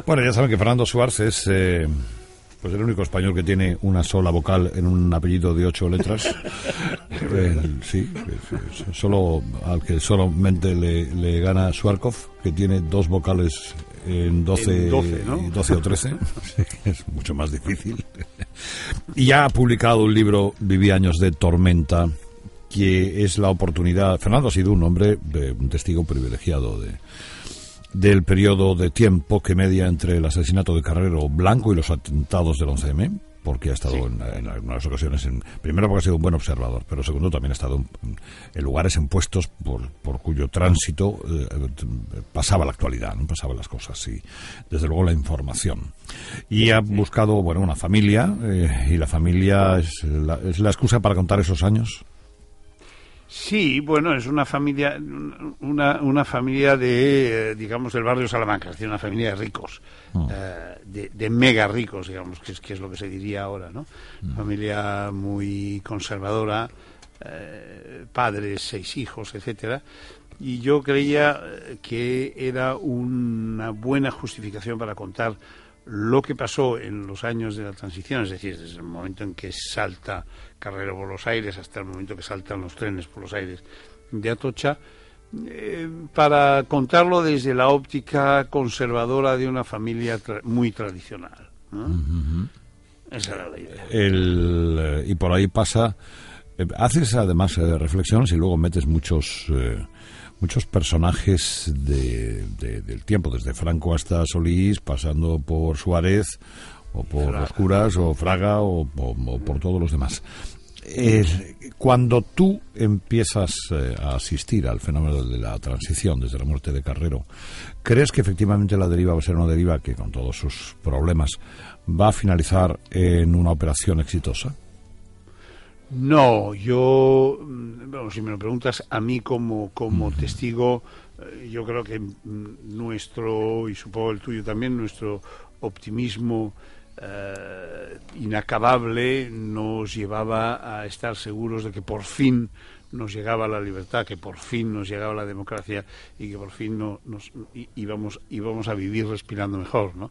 Bueno, ya saben que Fernando Schwarz es pues el único español que tiene una sola vocal en un apellido de 8 letras. Sí, solo al que solamente le gana Schwarzkopf, que tiene 2 vocales en 12, 12 o 13. Es mucho más difícil. Y ya ha publicado un libro, Viví años de tormenta, que es la oportunidad. Fernando ha sido un hombre, un testigo privilegiado del periodo de tiempo que media entre el asesinato de Carrero Blanco y los atentados del 11M, porque ha estado en algunas ocasiones, primero porque ha sido un buen observador, pero segundo también ha estado en lugares, en puestos por cuyo tránsito pasaba la actualidad, no pasaban las cosas, y desde luego la información. Y ha buscado, bueno, una familia, y la familia es la excusa para contar esos años. Sí, bueno, es una familia de, digamos, del barrio Salamanca, es decir, una familia de ricos, de mega ricos, digamos, que es lo que se diría ahora, ¿no? Familia muy conservadora, padres, 6 hijos, etcétera. Y yo creía que era una buena justificación para contar lo que pasó en los años de la transición, es decir, desde el momento en que salta Carrero por los aires hasta el momento que saltan los trenes por los aires de Atocha, para contarlo desde la óptica conservadora de una familia muy tradicional, ¿no? Uh-huh. Esa era la idea. Y por ahí pasa, haces además reflexiones y luego metes muchos personajes del tiempo, desde Franco hasta Solís, pasando por Suárez, o por Fraga, los curas, o Fraga, o por todos los demás. Cuando tú empiezas a asistir al fenómeno de la transición desde la muerte de Carrero, ¿crees que efectivamente la deriva va a ser una deriva que, con todos sus problemas, va a finalizar en una operación exitosa? No, bueno, si me lo preguntas a mí como testigo, yo creo que nuestro, y supongo el tuyo también, nuestro optimismo inacabable nos llevaba a estar seguros de que por fin nos llegaba la libertad, que por fin nos llegaba la democracia y que por fin íbamos a vivir respirando mejor, ¿no?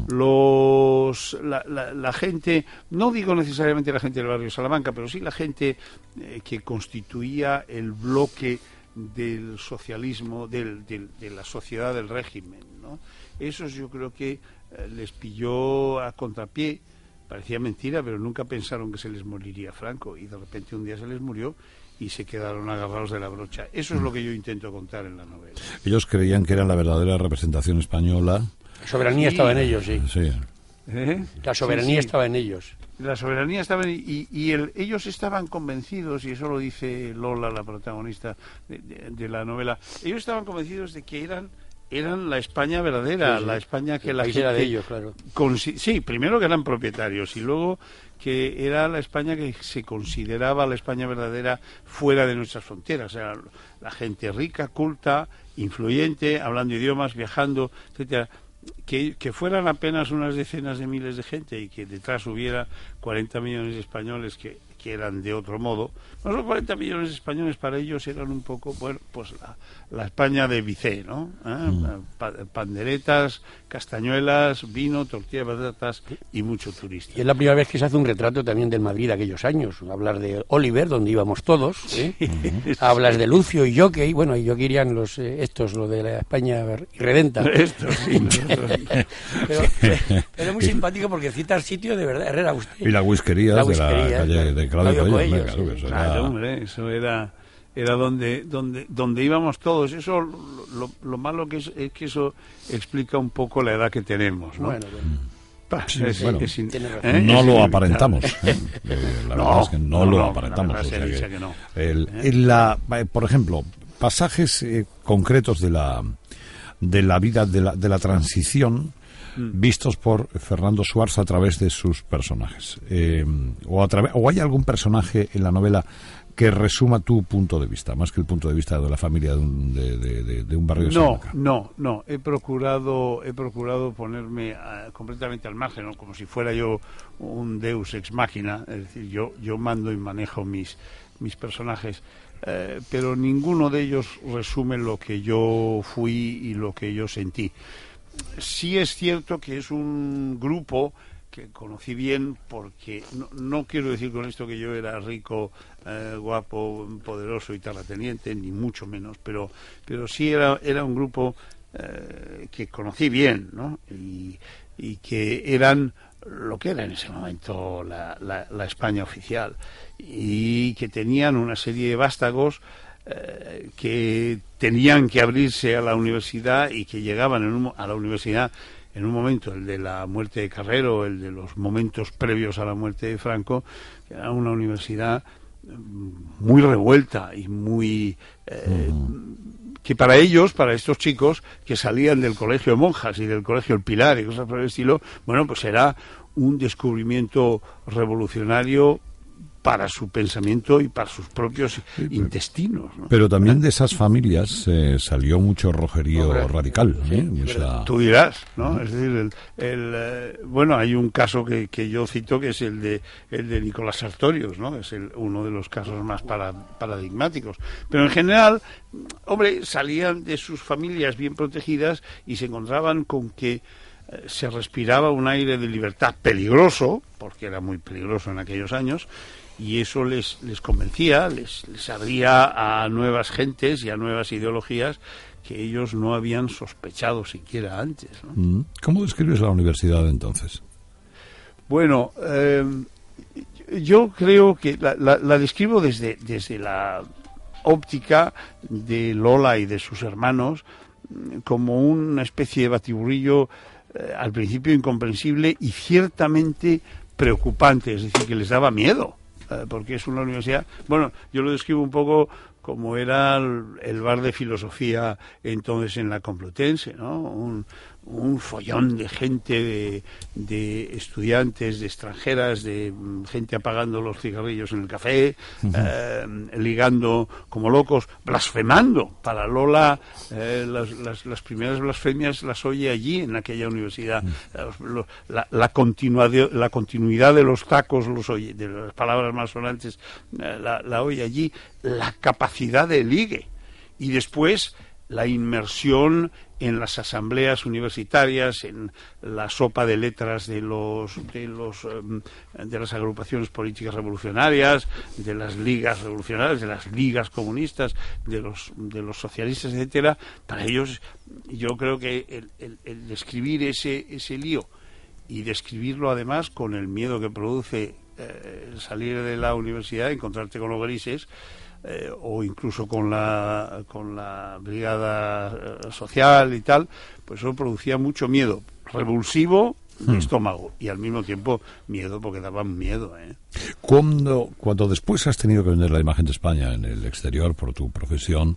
La gente, no digo necesariamente la gente del barrio Salamanca, pero sí la gente que constituía el bloque del socialismo, de la sociedad del régimen, ¿no? Esos yo creo que les pilló a contrapié. Parecía mentira, pero nunca pensaron que se les moriría Franco, y de repente un día se les murió y se quedaron agarrados de la brocha. Eso es lo que yo intento contar en la novela. Ellos creían que era la verdadera representación española. La soberanía estaba en ellos, sí. Sí. La soberanía estaba en ellos. La soberanía estaba ellos estaban convencidos, y eso lo dice Lola, la protagonista de la novela, ellos estaban convencidos de que eran la España verdadera, la España que la gente era de ellos, claro. Sí, primero que eran propietarios, y luego que era la España que se consideraba la España verdadera fuera de nuestras fronteras. O sea, la gente rica, culta, influyente, hablando idiomas, viajando, etcétera. Que fueran apenas unas decenas de miles de gente y que detrás hubiera 40 millones de españoles que eran de otro modo. No, los 40 millones de españoles para ellos eran un poco, bueno, pues la España de Vicé, ¿no? Panderetas, castañuelas, vino, tortilla de patatas y mucho turista. Y es la primera vez que se hace un retrato también del Madrid de aquellos años. Hablas de Oliver, donde íbamos todos, ¿eh? Hablas de Lucio y Jockey, bueno, y Jockey irían lo de la España irredenta. Estos, sí. pero muy simpático porque cita el sitio de verdad, Herrera Agustín. Y la whiskería de la calle de Claudio Coello. Claro, hombre, eso era donde íbamos todos. Eso lo malo que es que eso explica un poco la edad que tenemos, ¿no? No lo aparentamos. La verdad es que no lo aparentamos. Por ejemplo, pasajes concretos de la vida de la transición vistos por Fernando Schwarz a través de sus personajes, o hay algún personaje en la novela que resuma tu punto de vista, más que el punto de vista de la familia de un barrio de Salamanca. No, he procurado ponerme completamente al margen, ¿no? Como si fuera yo un deus ex machina, es decir, yo mando y manejo mis personajes, pero ninguno de ellos resume lo que yo fui y lo que yo sentí. sí es cierto que es un grupo que conocí bien, porque no quiero decir con esto que yo era rico, guapo, poderoso y terrateniente, ni mucho menos, pero sí era un grupo que conocí bien, ¿no? Y que eran lo que era en ese momento la España oficial, y que tenían una serie de vástagos que tenían que abrirse a la universidad y que llegaban a la universidad en un momento, el de la muerte de Carrero, el de los momentos previos a la muerte de Franco, que era una universidad muy revuelta y muy... que para ellos, para estos chicos que salían del colegio de monjas y del colegio El Pilar y cosas por el estilo, bueno, pues era un descubrimiento revolucionario para su pensamiento y para sus propios intestinos, ¿no? Pero también de esas familias salió mucho rojerío radical, ¿eh? Sí, o sea... Tú dirás, ¿no? Es decir, bueno, hay un caso que yo cito, que es el de Nicolás Sartorius, ¿no? Es uno de los casos más paradigmáticos. Pero en general, hombre, salían de sus familias bien protegidas y se encontraban con que se respiraba un aire de libertad peligroso, porque era muy peligroso en aquellos años, y eso les convencía, les abría a nuevas gentes y a nuevas ideologías que ellos no habían sospechado siquiera antes, ¿no? ¿Cómo describes la universidad entonces? Bueno, yo creo que la describo desde la óptica de Lola y de sus hermanos como una especie de batiburrillo al principio incomprensible y ciertamente preocupante, es decir, que les daba miedo, porque es una universidad, bueno, yo lo describo un poco como era el bar de filosofía entonces en la Complutense, ¿no? Un follón de gente, de estudiantes, de extranjeras, de gente apagando los cigarrillos en el café, ligando como locos, blasfemando. Para Lola, las primeras blasfemias las oye allí, en aquella universidad. La continuidad de los tacos los oye, de las palabras más sonantes, la oye allí. La capacidad de ligue. Y después la inmersión en las asambleas universitarias, en la sopa de letras de las agrupaciones políticas revolucionarias, de las ligas revolucionarias, de las ligas comunistas, de los socialistas, etcétera. Para ellos, yo creo que el describir ese lío y describirlo además con el miedo que produce salir de la universidad, encontrarte con los grises, o incluso con la brigada social y tal, pues eso producía mucho miedo, revulsivo de estómago, y al mismo tiempo miedo, porque daban miedo, ¿eh? Cuando después has tenido que vender la imagen de España en el exterior por tu profesión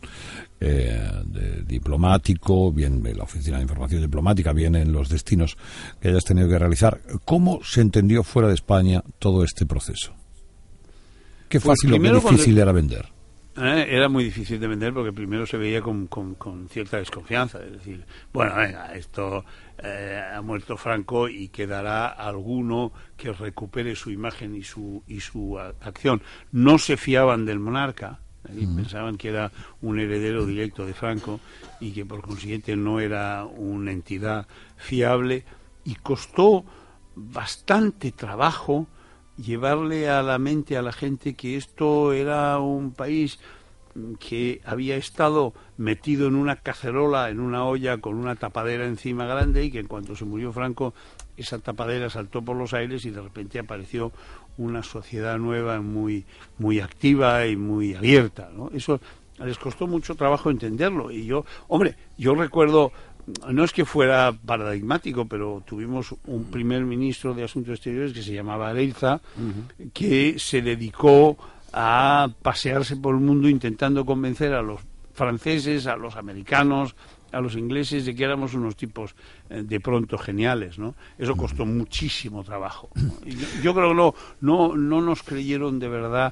de diplomático, bien en la Oficina de Información Diplomática, bien en los destinos que hayas tenido que realizar, ¿cómo se entendió fuera de España todo este proceso? ¿Qué fácil o qué difícil era vender? Era muy difícil de vender, porque primero se veía con cierta desconfianza, es decir, bueno, venga, esto ha muerto Franco y quedará alguno que recupere su imagen y su acción. No se fiaban del monarca, pensaban que era un heredero directo de Franco y que por consiguiente no era una entidad fiable, y costó bastante trabajo llevarle a la mente a la gente que esto era un país que había estado metido en una cacerola, en una olla con una tapadera encima grande, y que en cuanto se murió Franco esa tapadera saltó por los aires y de repente apareció una sociedad nueva muy, muy activa y muy abierta, ¿no? Eso les costó mucho trabajo entenderlo, y yo recuerdo, no es que fuera paradigmático, pero tuvimos un primer ministro de Asuntos Exteriores que se llamaba Areilza, que se dedicó a pasearse por el mundo intentando convencer a los franceses, a los americanos, a los ingleses de que éramos unos tipos de pronto geniales, ¿no? Eso costó muchísimo trabajo, ¿no? Yo creo que no nos creyeron de verdad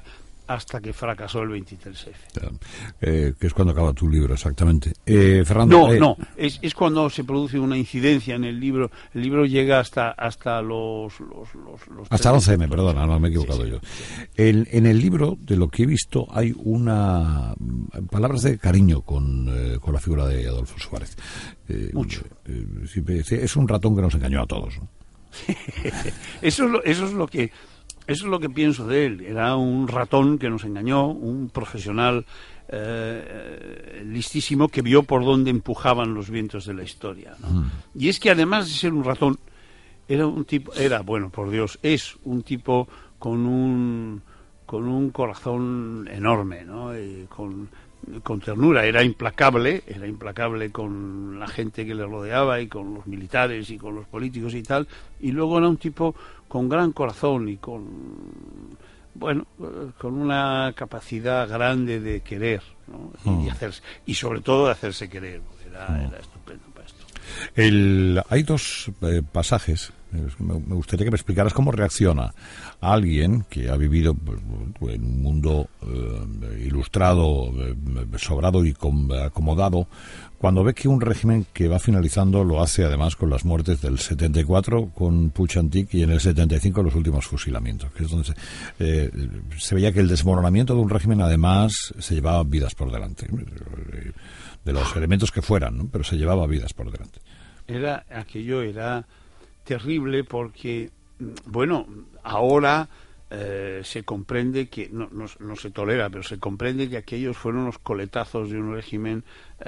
hasta que fracasó el 23F. Que es cuando acaba tu libro, exactamente. Fernando, no, es cuando se produce una incidencia en el libro. El libro llega hasta los hasta el 11M, perdona, no me he equivocado sí. yo. En el libro, de lo que he visto, hay palabras de cariño con la figura de Adolfo Suárez. Mucho. Es un ratón que nos engañó a todos, ¿no? Eso es lo que pienso de él. Era un ratón que nos engañó, un profesional listísimo que vio por dónde empujaban los vientos de la historia, ¿no? Y es que además de ser un ratón, es un tipo con un corazón enorme, ¿no? Y con ternura. Era implacable con la gente que le rodeaba y con los militares y con los políticos y tal, y luego era un tipo con gran corazón y con una capacidad grande de querer, ¿no? Y sobre todo de hacerse querer. Era estupendo para esto. Hay dos pasajes. Me gustaría que me explicaras cómo reacciona a alguien que ha vivido en un mundo ilustrado, sobrado y acomodado, cuando ve que un régimen que va finalizando lo hace además con las muertes del 74 con Puig Antich y en el 75 los últimos fusilamientos, que es donde se veía que el desmoronamiento de un régimen además se llevaba vidas por delante, de los elementos que fueran, ¿no? Pero se llevaba vidas por delante. Aquello era terrible porque, ahora se comprende que, no se tolera, pero se comprende que aquellos fueron los coletazos de un régimen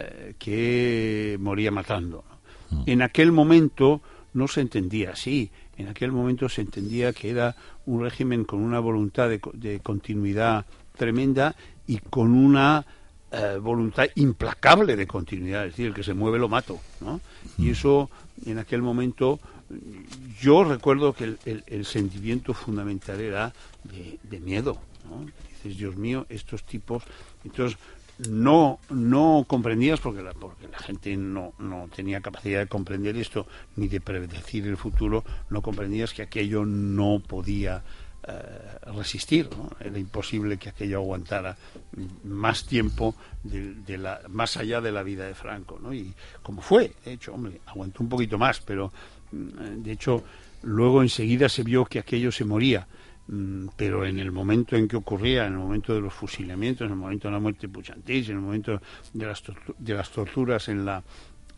que moría matando, ¿no? En aquel momento no se entendía así. En aquel momento se entendía que era un régimen con una voluntad de continuidad tremenda y con una voluntad implacable de continuidad, es decir, el que se mueve lo mato, ¿no? Y eso, en aquel momento, yo recuerdo que el sentimiento fundamental era de miedo, ¿no? Dices, Dios mío, estos tipos. Entonces no comprendías, porque la gente no tenía capacidad de comprender esto ni de predecir el futuro. No comprendías que aquello no podía resistir, ¿no? Era imposible que aquello aguantara más tiempo más allá de la vida de Franco, ¿no? Y como fue, de hecho, aguantó un poquito más, pero de hecho luego enseguida se vio que aquello se moría, pero en el momento en que ocurría, en el momento de los fusilamientos, en el momento de la muerte de Puig Antich, en el momento de las torturas en la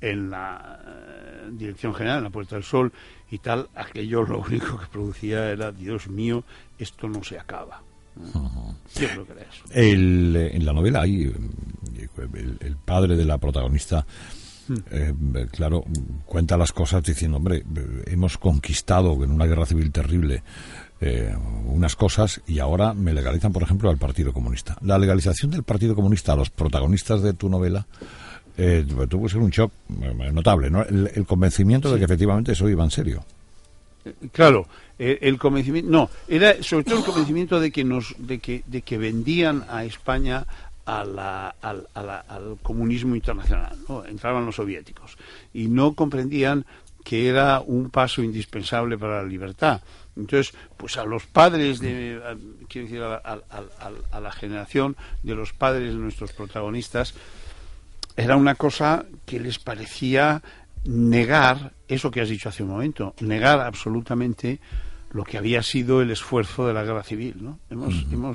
Dirección General, en la Puerta del Sol y tal, aquello lo único que producía era, Dios mío, esto no se acaba. Yo creo que era eso. En la novela hay el padre de la protagonista, claro, cuenta las cosas diciendo, hombre, hemos conquistado en una guerra civil terrible unas cosas y ahora me legalizan, por ejemplo, al Partido Comunista. La legalización del Partido Comunista a los protagonistas de tu novela tuvo que ser un shock notable, ¿no? El convencimiento de que efectivamente eso iba en serio. Claro, el convencimiento, no, era sobre todo el convencimiento de que vendían a España al comunismo internacional, ¿no? Entraban los soviéticos y no comprendían que era un paso indispensable para la libertad. Entonces, pues a los padres quiero decir, a la generación de los padres de nuestros protagonistas, era una cosa que les parecía negar eso que has dicho hace un momento, negar absolutamente lo que había sido el esfuerzo de la guerra civil, ¿no? Hemos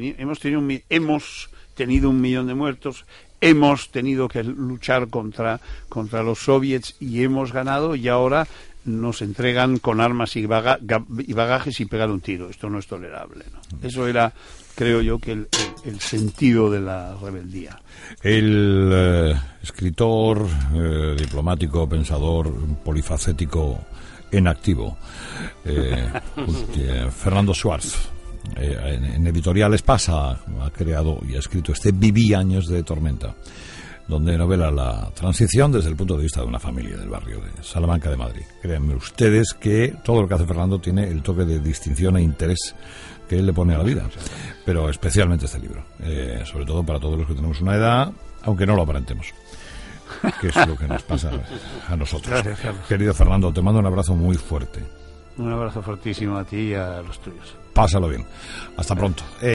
tenido 1 millón de muertos, hemos tenido que luchar contra los soviets y hemos ganado, y ahora nos entregan con armas y bagajes y pegar un tiro. Esto no es tolerable, ¿no? Eso era, creo yo, que el sentido de la rebeldía. El escritor, diplomático, pensador, polifacético en activo, Fernando Schwartz, en Editoriales Pasa ha creado y ha escrito este Viví años de tormenta, donde novela la transición desde el punto de vista de una familia del barrio de Salamanca de Madrid. Créanme ustedes que todo lo que hace Fernando tiene el toque de distinción e interés que él le pone a la vida, pero especialmente este libro, sobre todo para todos los que tenemos una edad, aunque no lo aparentemos, que es lo que nos pasa a nosotros. Gracias, Carlos. Querido Fernando, te mando un abrazo muy fuerte. Un abrazo fortísimo a ti y a los tuyos. Pásalo bien. Hasta pronto.